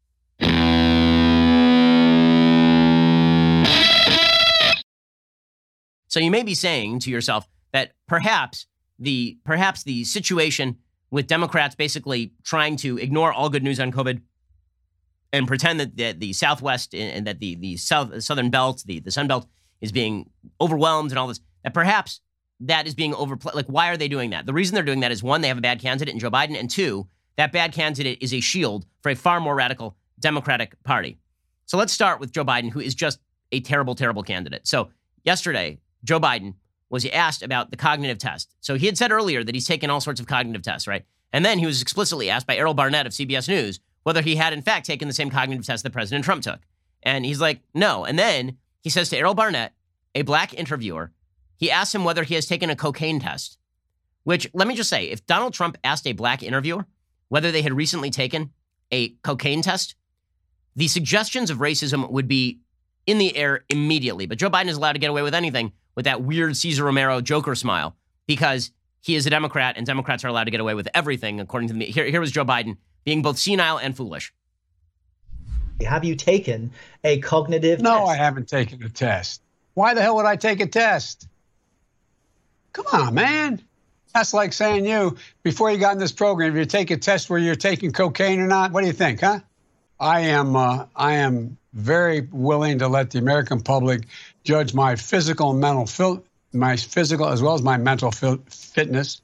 So you may be saying to yourself that perhaps the perhaps the situation with Democrats basically trying to ignore all good news on COVID and pretend that the, the Southwest and that the the South Southern Belt, the, the Sun Belt, is being overwhelmed and all this, that perhaps that is being overplayed. Like, why are they doing that? The reason they're doing that is, one, they have a bad candidate in Joe Biden, and two, that bad candidate is a shield for a far more radical Democratic Party. So let's start with Joe Biden, who is just a terrible, terrible candidate. So yesterday, Joe Biden was asked about the cognitive test. So he had said earlier that he's taken all sorts of cognitive tests, right? And then he was explicitly asked by Errol Barnett of C B S News whether he had, in fact, taken the same cognitive test that President Trump took. And he's like, no. And then he says to Errol Barnett, a black interviewer, he asks him whether he has taken a cocaine test, which, let me just say, if Donald Trump asked a black interviewer whether they had recently taken a cocaine test, the suggestions of racism would be in the air immediately. But Joe Biden is allowed to get away with anything with that weird Cesar Romero Joker smile because he is a Democrat and Democrats are allowed to get away with everything, according to me. Here, here was Joe Biden being both senile and foolish. Have you taken a cognitive no, test? No, I haven't taken a test. Why the hell would I take a test? Come on, man. That's like saying you, before you got in this program, if you take a test where you're taking cocaine or not, what do you think, huh? I am, uh, I am very willing to let the American public judge my physical and mental, fil- my physical as well as my mental fil- fitness.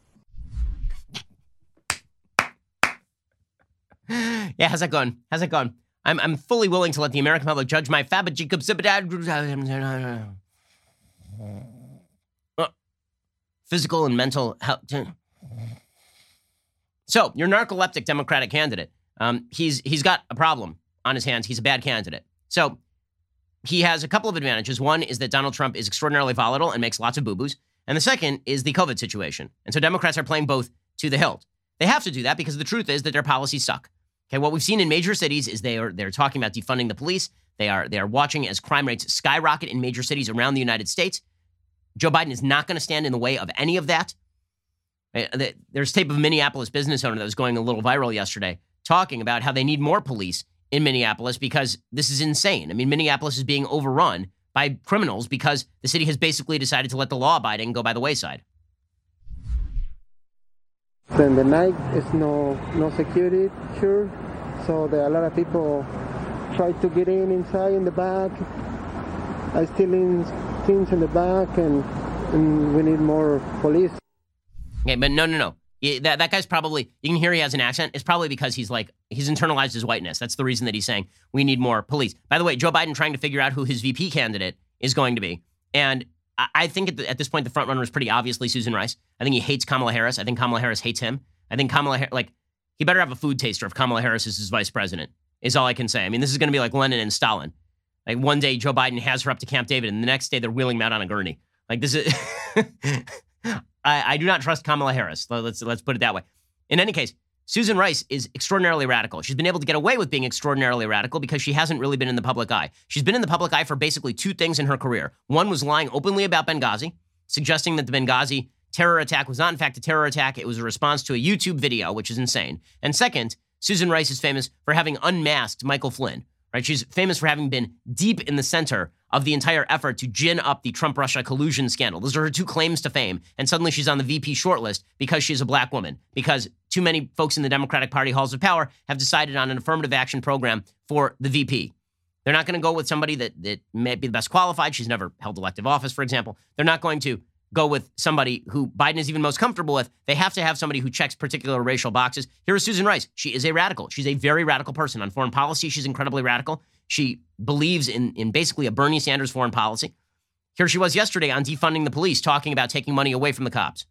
Yeah, how's that going? How's that going? I'm I'm fully willing to let the American public judge my fabajic. Physical and mental health. So your narcoleptic Democratic candidate, um, he's he's got a problem on his hands. He's a bad candidate. So he has a couple of advantages. One is that Donald Trump is extraordinarily volatile and makes lots of boo-boos. And the second is the COVID situation. And so Democrats are playing both to the hilt. They have to do that because the truth is that their policies suck. Okay, what we've seen in major cities is they are they're talking about defunding the police. They are they are watching as crime rates skyrocket in major cities around the United States. Joe Biden is not going to stand in the way of any of that. There's tape of a Minneapolis business owner that was going a little viral yesterday talking about how they need more police in Minneapolis because this is insane. I mean, Minneapolis is being overrun by criminals because the city has basically decided to let the law-abiding go by the wayside. In the night, it's no no security, sure. So there are a lot of people try to get in inside in the back. I stealing things in the back, and, and we need more police. Okay, but no, no, no. Yeah, that, that guy's probably, you can hear he has an accent. It's probably because he's like, he's internalized his whiteness. That's the reason that he's saying we need more police. By the way, Joe Biden trying to figure out who his V P candidate is going to be. And I, I think at, the, at this point, the front runner is pretty obviously Susan Rice. I think he hates Kamala Harris. I think Kamala Harris hates him. I think Kamala Harris, like, he better have a food taster if Kamala Harris is his vice president, is all I can say. I mean, this is going to be like Lenin and Stalin. Like, one day Joe Biden has her up to Camp David, and the next day they're wheeling him out on a gurney. Like, this is... I, I do not trust Kamala Harris. Let's let's put it that way. In any case, Susan Rice is extraordinarily radical. She's been able to get away with being extraordinarily radical because she hasn't really been in the public eye. She's been in the public eye for basically two things in her career. One was lying openly about Benghazi, suggesting that the Benghazi terror attack was not in fact a terror attack. It was a response to a YouTube video, which is insane. And second, Susan Rice is famous for having unmasked Michael Flynn. Right? She's famous for having been deep in the center of the entire effort to gin up the Trump-Russia collusion scandal. Those are her two claims to fame. And suddenly she's on the V P shortlist because she's a black woman, because too many folks in the Democratic Party halls of power have decided on an affirmative action program for the V P. They're not going to go with somebody that, that may be the best qualified. She's never held elective office, for example. They're not going to go with somebody who Biden is even most comfortable with. They have to have somebody who checks particular racial boxes. Here is Susan Rice. She is a radical. She's a very radical person. On foreign policy, she's incredibly radical. She believes in, in basically a Bernie Sanders foreign policy. Here she was yesterday on defunding the police, talking about taking money away from the cops.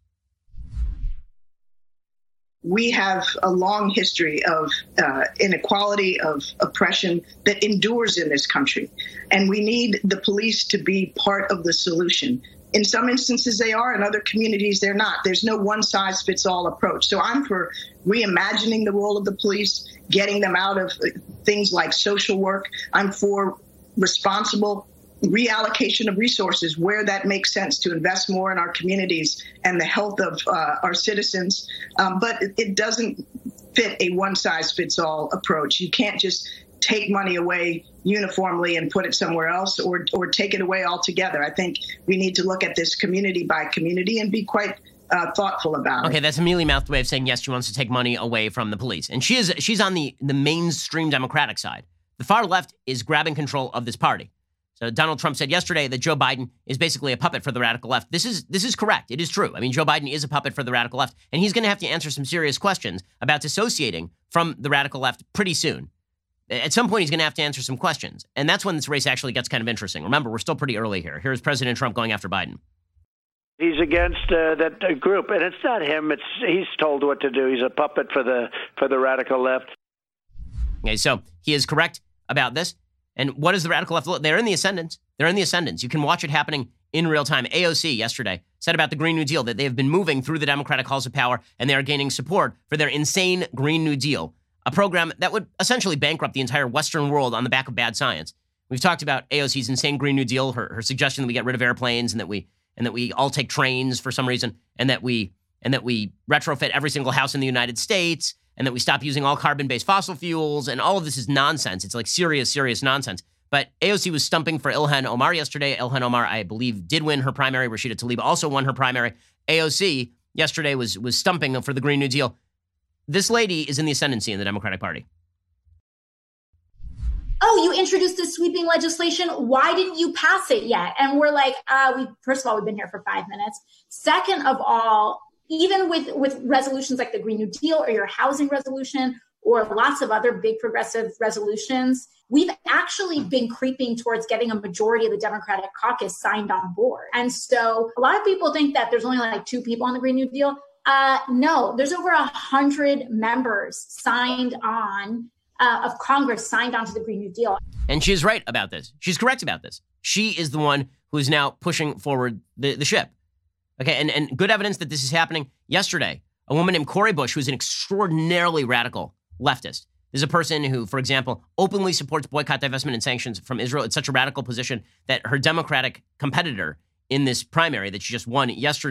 We have a long history of uh, inequality, of oppression that endures in this country. And we need the police to be part of the solution. In some instances they are, in other communities they're not. There's no one-size-fits-all approach. So I'm for reimagining the role of the police, getting them out of things like social work. I'm for responsible reallocation of resources where that makes sense to invest more in our communities and the health of uh, our citizens. Um, but it, it doesn't fit a one-size-fits-all approach. You can't just take money away uniformly and put it somewhere else, or or take it away altogether. I think we need to look at this community by community and be quite uh, thoughtful about okay, it. Okay, that's a mealy-mouthed way of saying, yes, she wants to take money away from the police. And she is she's on the, the mainstream Democratic side. The far left is grabbing control of this party. So Donald Trump said yesterday that Joe Biden is basically a puppet for the radical left. This is this is correct. It is true. I mean, Joe Biden is a puppet for the radical left, and he's going to have to answer some serious questions about dissociating from the radical left pretty soon. At some point, he's going to have to answer some questions. And that's when this race actually gets kind of interesting. Remember, we're still pretty early here. Here's President Trump going after Biden. He's against uh, that uh, group, and it's not him. It's he's told what to do. He's a puppet for the for the radical left. Okay, so he is correct about this. And what is the radical left? They're in the ascendant. They're in the ascendant. You can watch it happening in real time. A O C yesterday said about the Green New Deal that they have been moving through the Democratic halls of power, and they are gaining support for their insane Green New Deal, a program that would essentially bankrupt the entire Western world on the back of bad science. We've talked about A O C's insane Green New Deal, her, her suggestion that we get rid of airplanes and that we and that we all take trains for some reason, and that we and that we retrofit every single house in the United States, and that we stop using all carbon-based fossil fuels, and all of this is nonsense. It's like serious, serious nonsense. But A O C was stumping for Ilhan Omar yesterday. Ilhan Omar, I believe, did win her primary. Rashida Tlaib also won her primary. A O C yesterday was was stumping for the Green New Deal. This lady is in the ascendancy in the Democratic Party. Oh, you introduced this sweeping legislation. Why didn't you pass it yet? And we're like, uh, we first of all, we've been here for five minutes. Second of all, even with, with resolutions like the Green New Deal or your housing resolution or lots of other big progressive resolutions, we've actually been creeping towards getting a majority of the Democratic caucus signed on board. And so a lot of people think that there's only like two people on the Green New Deal. Uh, no, there's over a hundred members signed on uh, of Congress signed on to the Green New Deal. And she's right about this. She's correct about this. She is the one who is now pushing forward the, the ship. Okay, and, and good evidence that this is happening. Yesterday, a woman named Cori Bush, who's an extraordinarily radical leftist, is a person who, for example, openly supports boycott, divestment, and sanctions from Israel. It's such a radical position that her Democratic competitor in this primary that she just won yesterday,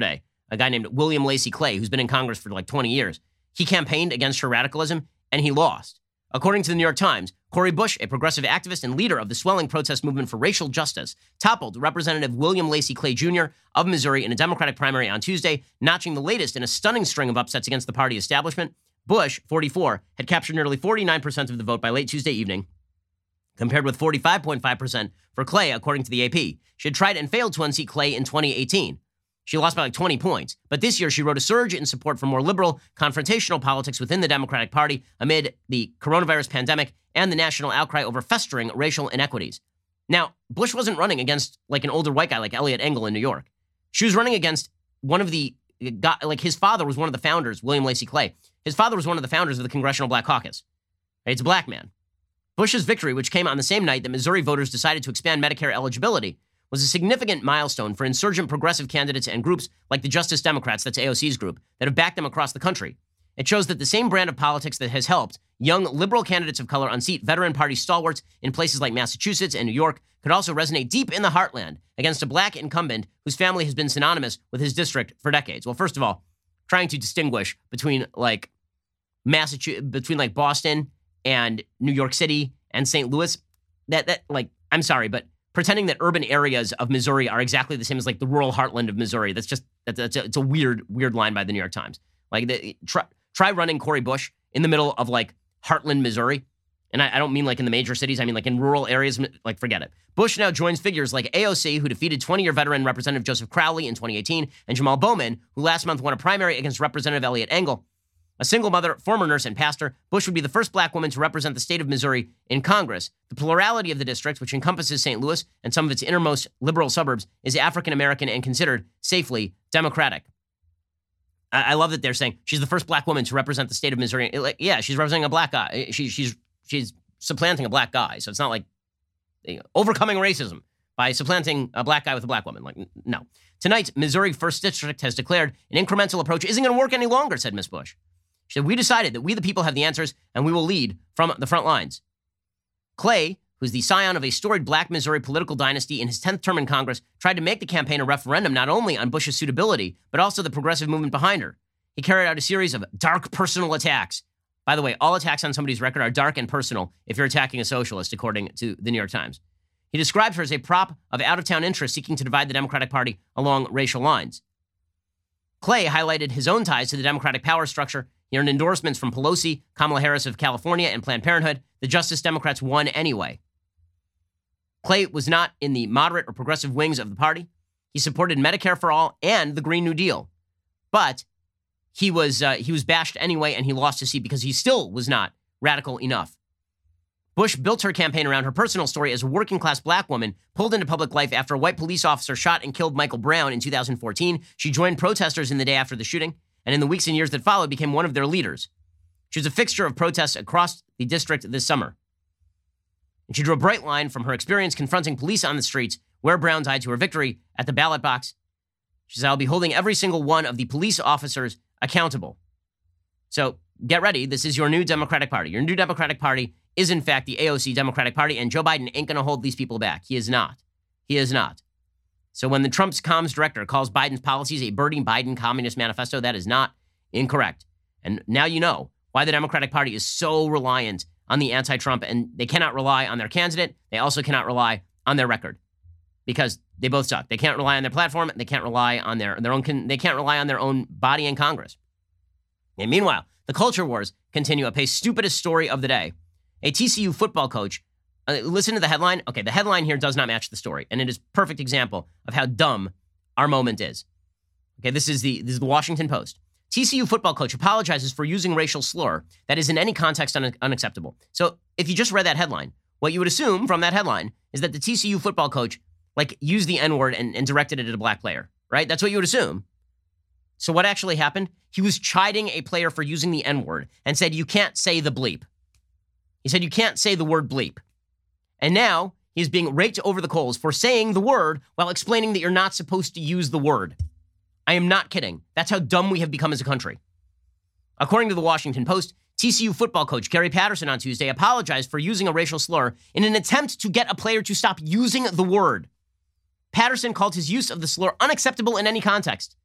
a guy named William Lacey Clay, who's been in Congress for like twenty years. He campaigned against her radicalism, and he lost. According to the New York Times, Cori Bush, a progressive activist and leader of the swelling protest movement for racial justice, toppled Representative William Lacey Clay Junior of Missouri in a Democratic primary on Tuesday, notching the latest in a stunning string of upsets against the party establishment. Bush, forty-four, had captured nearly forty-nine percent of the vote by late Tuesday evening, compared with forty-five point five percent for Clay, according to the A P. She had tried and failed to unseat Clay in twenty eighteen. She lost by like twenty points. But this year, she wrote a surge in support for more liberal, confrontational politics within the Democratic Party amid the coronavirus pandemic and the national outcry over festering racial inequities. Now, Bush wasn't running against like an older white guy like Elliot Engel in New York. She was running against one of the, like his father was one of the founders, William Lacey Clay. His father was one of the founders of the Congressional Black Caucus. It's a black man. Bush's victory, which came on the same night that Missouri voters decided to expand Medicare eligibility, was a significant milestone for insurgent progressive candidates and groups like the Justice Democrats, that's A O C's group, that have backed them across the country. It shows that the same brand of politics that has helped young liberal candidates of color unseat veteran party stalwarts in places like Massachusetts and New York could also resonate deep in the heartland against a black incumbent whose family has been synonymous with his district for decades. Well, first of all, trying to distinguish between like Massachusetts, between like Boston and New York City and Saint Louis, that that like, I'm sorry, but pretending that urban areas of Missouri are exactly the same as like the rural heartland of Missouri, that's just, that's, that's a, it's a weird, weird line by the New York Times. Like, the, try, try running Cori Bush in the middle of like Heartland, Missouri. And I, I don't mean like in the major cities. I mean like in rural areas, like forget it. Bush now joins figures like A O C, who defeated twenty-year veteran Representative Joseph Crowley in twenty eighteen, and Jamal Bowman, who last month won a primary against Representative Elliot Engel. A single mother, former nurse, and pastor, Bush would be the first black woman to represent the state of Missouri in Congress. The plurality of the district, which encompasses Saint Louis and some of its innermost liberal suburbs, is African-American and considered safely Democratic. I, I love that they're saying she's the first black woman to represent the state of Missouri. Like, yeah, she's representing a black guy. She, she's she's supplanting a black guy. So it's not like you know, overcoming racism by supplanting a black guy with a black woman. Like, no. Tonight, Missouri first District has declared an incremental approach isn't going to work any longer, said Miz Bush. She said, we decided that we the people have the answers and we will lead from the front lines. Clay, who's the scion of a storied black Missouri political dynasty in his tenth term in Congress, tried to make the campaign a referendum not only on Bush's suitability, but also the progressive movement behind her. He carried out a series of dark personal attacks. By the way, all attacks on somebody's record are dark and personal if you're attacking a socialist, according to the New York Times. He described her as a prop of out-of-town interests seeking to divide the Democratic Party along racial lines. Clay highlighted his own ties to the Democratic power structure. He earned endorsements from Pelosi, Kamala Harris of California, and Planned Parenthood. The Justice Democrats won anyway. Clay was not in the moderate or progressive wings of the party. He supported Medicare for all and the Green New Deal. But he was uh, he was bashed anyway, and he lost his seat because he still was not radical enough. Bush built her campaign around her personal story as a working-class black woman pulled into public life after a white police officer shot and killed Michael Brown in two thousand fourteen. She joined protesters in the day after the shooting, and in the weeks and years that followed became one of their leaders. She was a fixture of protests across the district this summer. And she drew a bright line from her experience confronting police on the streets, where Brown died, to her victory at the ballot box. She said, I'll be holding every single one of the police officers accountable. So get ready. This is your new Democratic Party. Your new Democratic Party is, in fact, the A O C Democratic Party, and Joe Biden ain't going to hold these people back. He is not. He is not. So when the Trump's comms director calls Biden's policies a Bernie Biden communist manifesto, that is not incorrect. And now you know why the Democratic Party is so reliant on the anti-Trump, and they cannot rely on their candidate. They also cannot rely on their record because they both suck. They can't rely on their platform. They can't rely on their, their own, they can't rely on their own body in Congress. And meanwhile, the culture wars continue at pace. Stupidest story of the day. A T C U football coach, uh, listen to the headline. Okay, the headline here does not match the story, and it is a perfect example of how dumb our moment is. Okay, this is the this is the Washington Post. T C U football coach apologizes for using racial slur that is in any context un- unacceptable. So if you just read that headline, what you would assume from that headline is that the T C U football coach like used the N-word and, and directed it at a black player, right? That's what you would assume. So what actually happened? He was chiding a player for using the N-word and said, you can't say the bleep. He said, you can't say the word bleep. And now he's being raked over the coals for saying the word while explaining that you're not supposed to use the word. I am not kidding. That's how dumb we have become as a country. According to the Washington Post, T C U football coach Gary Patterson on Tuesday apologized for using a racial slur in an attempt to get a player to stop using the word. Patterson called his use of the slur unacceptable in any context.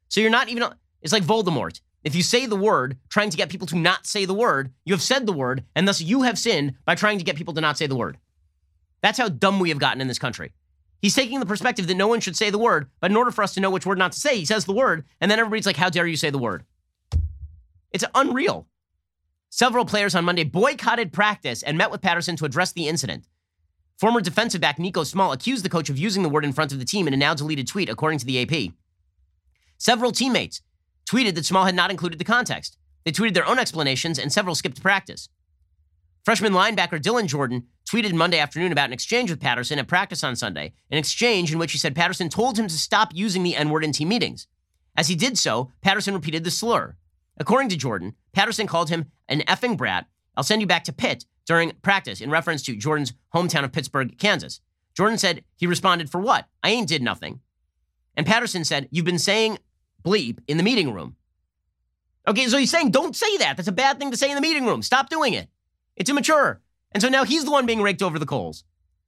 So you're not even, it's like Voldemort. If you say the word, trying to get people to not say the word, you have said the word, and thus you have sinned by trying to get people to not say the word. That's how dumb we have gotten in this country. He's taking the perspective that no one should say the word, but in order for us to know which word not to say, he says the word, and then everybody's like, how dare you say the word? It's unreal. Several players on Monday boycotted practice and met with Patterson to address the incident. Former defensive back Nico Small accused the coach of using the word in front of the team in a now deleted tweet, according to the A P. Several teammates tweeted that Small had not included the context. They tweeted their own explanations, and several skipped practice. Freshman linebacker Dylan Jordan tweeted Monday afternoon about an exchange with Patterson at practice on Sunday, an exchange in which he said Patterson told him to stop using the N-word in team meetings. As he did so, Patterson repeated the slur. According to Jordan, Patterson called him an effing brat. I'll send you back to Pitt during practice in reference to Jordan's hometown of Pittsburgh, Kansas. Jordan said he responded, for what? I ain't did nothing. And Patterson said, you've been saying bleep in the meeting room. Okay, so he's saying don't say that. That's a bad thing to say in the meeting room. Stop doing it. It's immature. And so now he's the one being raked over the coals.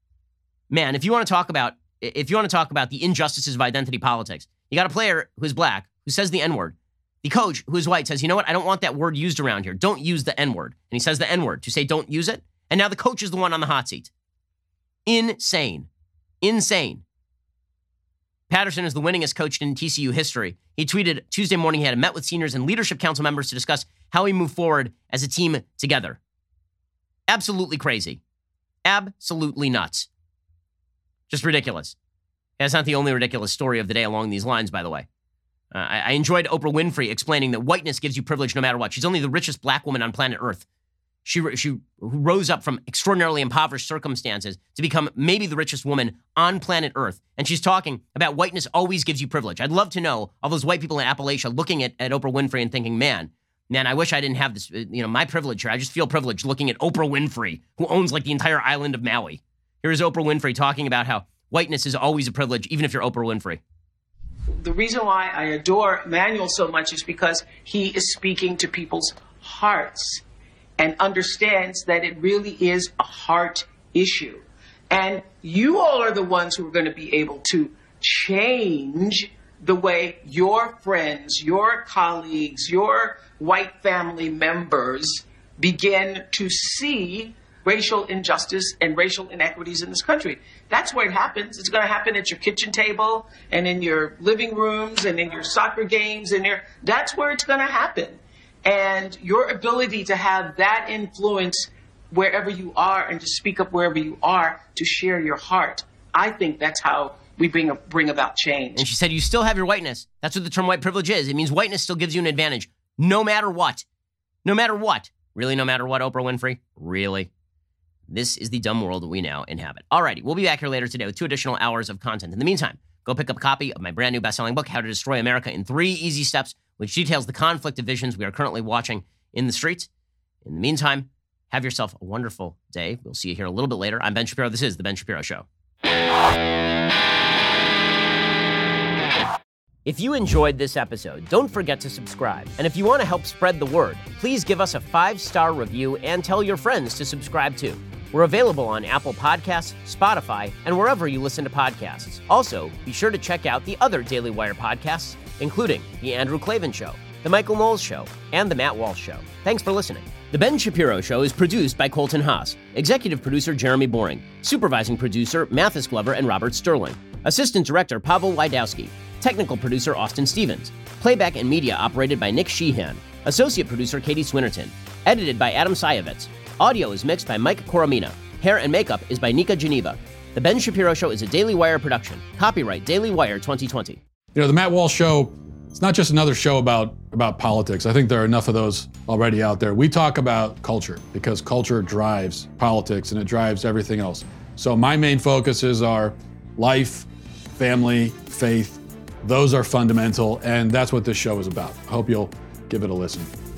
Man, if you want to talk about if you want to talk about the injustices of identity politics, you got a player who is black, who says the N-word. The coach, who is white, says, you know what? I don't want that word used around here. Don't use the N-word. And he says the N-word to say don't use it. And now the coach is the one on the hot seat. Insane. Insane. Patterson is the winningest coach in T C U history. He tweeted Tuesday morning he had met with seniors and leadership council members to discuss how we move forward as a team together. Absolutely crazy. Absolutely nuts. Just ridiculous. That's not the only ridiculous story of the day along these lines, by the way. Uh, I, I enjoyed Oprah Winfrey explaining that whiteness gives you privilege no matter what. She's only the richest black woman on planet Earth. She, she rose up from extraordinarily impoverished circumstances to become maybe the richest woman on planet Earth. And she's talking about whiteness always gives you privilege. I'd love to know all those white people in Appalachia looking at, at Oprah Winfrey and thinking, man, man, I wish I didn't have this, you know, my privilege here. I just feel privileged looking at Oprah Winfrey, who owns like the entire island of Maui. Here's Oprah Winfrey talking about how whiteness is always a privilege, even if you're Oprah Winfrey. The reason why I adore Manuel so much is because he is speaking to people's hearts and understands that it really is a heart issue. And you all are the ones who are going to be able to change the way your friends, your colleagues, your white family members begin to see racial injustice and racial inequities in this country. That's where it happens. It's going to happen at your kitchen table and in your living rooms and in your soccer games and your, that's where it's going to happen. And your ability to have that influence wherever you are and to speak up wherever you are, to share your heart, I think that's how we bring, a, bring about change. And she said, you still have your whiteness. That's what the term white privilege is. It means whiteness still gives you an advantage, no matter what. No matter what. Really, no matter what, Oprah Winfrey? Really? This is the dumb world that we now inhabit. Alrighty, we'll be back here later today with two additional hours of content. In the meantime, go pick up a copy of my brand new best-selling book, How to Destroy America in Three Easy Steps, which details the conflict of visions we are currently watching in the streets. In the meantime, have yourself a wonderful day. We'll see you here a little bit later. I'm Ben Shapiro. This is The Ben Shapiro Show. If you enjoyed this episode, don't forget to subscribe. And if you want to help spread the word, please give us a five-star review and tell your friends to subscribe too. We're available on Apple Podcasts, Spotify, and wherever you listen to podcasts. Also, be sure to check out the other Daily Wire podcasts, including The Andrew Klavan Show, The Michael Knowles Show, and The Matt Walsh Show. Thanks for listening. The Ben Shapiro Show is produced by Colton Haas, executive producer Jeremy Boring, supervising producer Mathis Glover and Robert Sterling, assistant director Pavel Wydowski, technical producer Austin Stevens, playback and media operated by Nick Sheehan, associate producer Katie Swinnerton, edited by Adam Sayevitz. Audio is mixed by Mike Coromina. Hair and makeup is by Nika Geneva. The Ben Shapiro Show is a Daily Wire production. Copyright Daily Wire twenty twenty. You know, the Matt Walsh Show, it's not just another show about, about politics. I think there are enough of those already out there. We talk about culture because culture drives politics and it drives everything else. So my main focuses are life, family, faith. Those are fundamental, and that's what this show is about. I hope you'll give it a listen.